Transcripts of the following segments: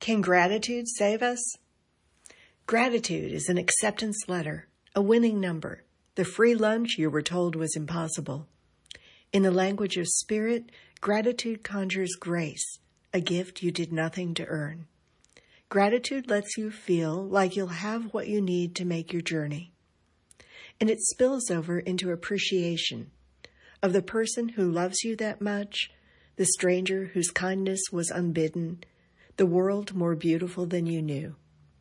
Can gratitude save us? Gratitude is an acceptance letter, a winning number, the free lunch you were told was impossible. In the language of spirit, gratitude conjures grace, a gift you did nothing to earn. Gratitude lets you feel like you'll have what you need to make your journey. And it spills over into appreciation of the person who loves you that much, the stranger whose kindness was unbidden, the world more beautiful than you knew.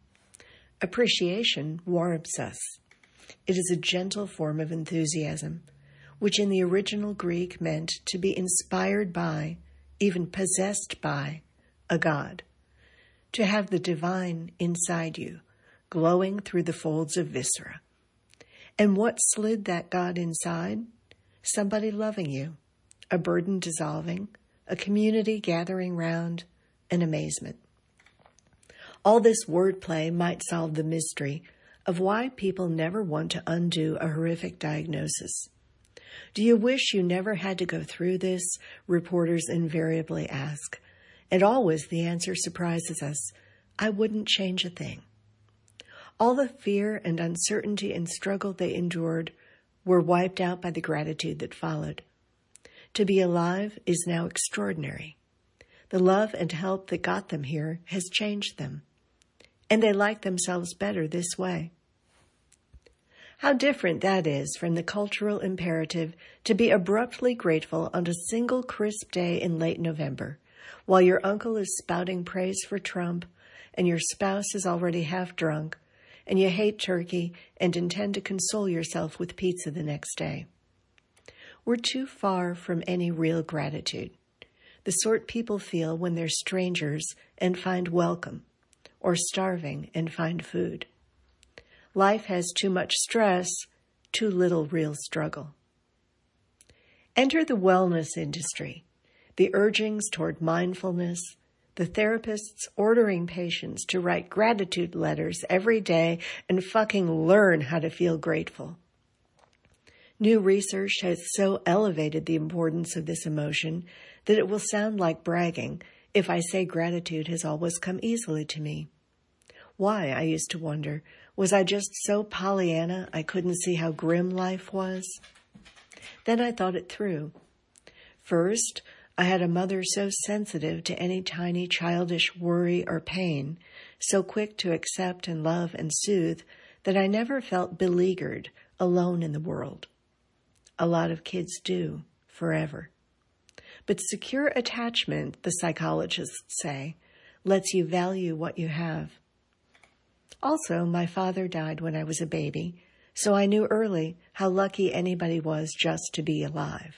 Appreciation warms us. It is a gentle form of enthusiasm, which in the original Greek meant to be inspired by, even possessed by, a god. To have the divine inside you, glowing through the folds of viscera. And what slid that God inside? Somebody loving you, a burden dissolving, a community gathering round, an amazement. All this wordplay might solve the mystery of why people never want to undo a horrific diagnosis. Do you wish you never had to go through this? Reporters invariably ask. And always the answer surprises us. I wouldn't change a thing. All the fear and uncertainty and struggle they endured were wiped out by the gratitude that followed. To be alive is now extraordinary. The love and help that got them here has changed them. And they like themselves better this way. How different that is from the cultural imperative to be abruptly grateful on a single crisp day in late November, while your uncle is spouting praise for Trump and your spouse is already half drunk, and you hate turkey and intend to console yourself with pizza the next day. We're too far from any real gratitude, the sort people feel when they're strangers and find welcome, or starving and find food. Life has too much stress, too little real struggle. Enter the wellness industry, the urgings toward mindfulness, the therapists ordering patients to write gratitude letters every day and fucking learn how to feel grateful. New research has so elevated the importance of this emotion that it will sound like bragging if I say gratitude has always come easily to me. Why, I used to wonder, was I just so Pollyanna I couldn't see how grim life was? Then I thought it through. First, I had a mother so sensitive to any tiny childish worry or pain, so quick to accept and love and soothe, that I never felt beleaguered, alone in the world. A lot of kids do, forever. But secure attachment, the psychologists say, lets you value what you have. Also, my father died when I was a baby, so I knew early how lucky anybody was just to be alive.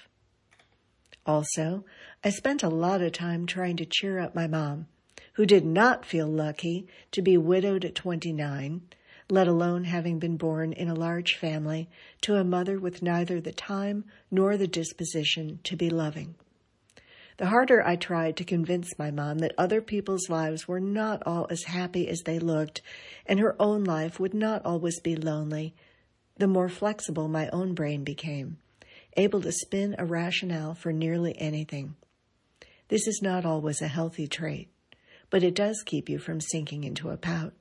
Also, I spent a lot of time trying to cheer up my mom, who did not feel lucky to be widowed at 29, let alone having been born in a large family to a mother with neither the time nor the disposition to be loving. The harder I tried to convince my mom that other people's lives were not all as happy as they looked, and her own life would not always be lonely, the more flexible my own brain became, able to spin a rationale for nearly anything. This is not always a healthy trait, but it does keep you from sinking into a pout.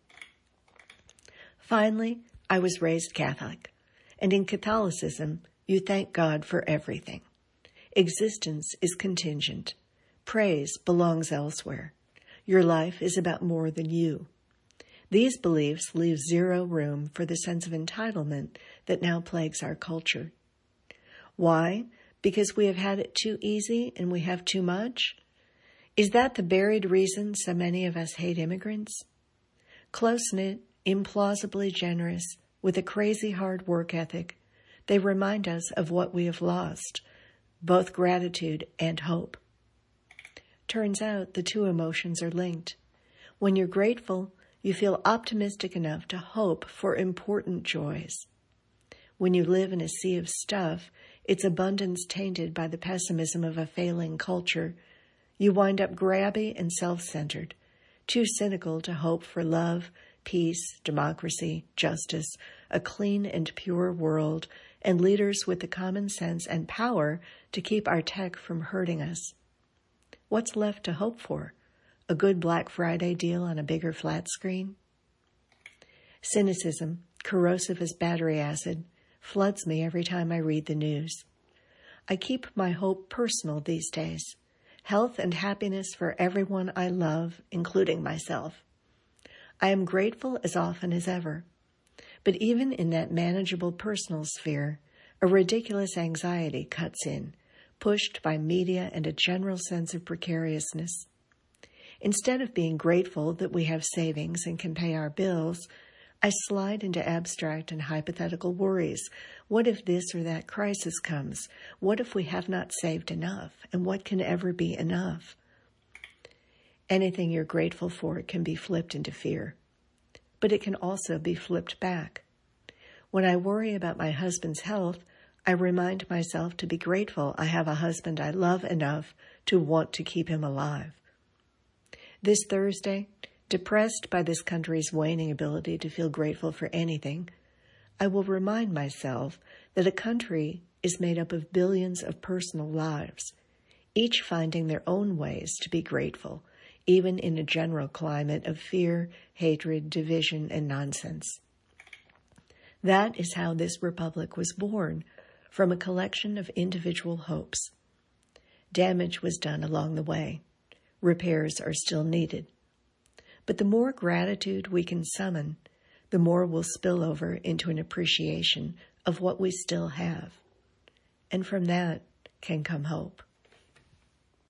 Finally, I was raised Catholic, and in Catholicism, you thank God for everything. Existence is contingent. Praise belongs elsewhere. Your life is about more than you. These beliefs leave zero room for the sense of entitlement that now plagues our culture. Why? Because we have had it too easy and we have too much? Is that the buried reason so many of us hate immigrants? Close-knit, implausibly generous, with a crazy hard work ethic, they remind us of what we have lost, both gratitude and hope. Turns out the two emotions are linked. When you're grateful, you feel optimistic enough to hope for important joys. When you live in a sea of stuff, its abundance tainted by the pessimism of a failing culture, you wind up grabby and self-centered, too cynical to hope for love, peace, democracy, justice, a clean and pure world, and leaders with the common sense and power to keep our tech from hurting us. What's left to hope for? A good Black Friday deal on a bigger flat screen? Cynicism, corrosive as battery acid, floods me every time I read the news. I keep my hope personal these days. Health and happiness for everyone I love, including myself. I am grateful as often as ever. But even in that manageable personal sphere, a ridiculous anxiety cuts in, pushed by media and a general sense of precariousness. Instead of being grateful that we have savings and can pay our bills, I slide into abstract and hypothetical worries. What if this or that crisis comes? What if we have not saved enough? And what can ever be enough? Anything you're grateful for can be flipped into fear. But it can also be flipped back. When I worry about my husband's health, I remind myself to be grateful I have a husband I love enough to want to keep him alive. This Thursday, depressed by this country's waning ability to feel grateful for anything, I will remind myself that a country is made up of billions of personal lives, each finding their own ways to be grateful, even in a general climate of fear, hatred, division, and nonsense. That is how this republic was born, from a collection of individual hopes. Damage was done along the way. Repairs are still needed. But the more gratitude we can summon, the more will spill over into an appreciation of what we still have. And from that can come hope.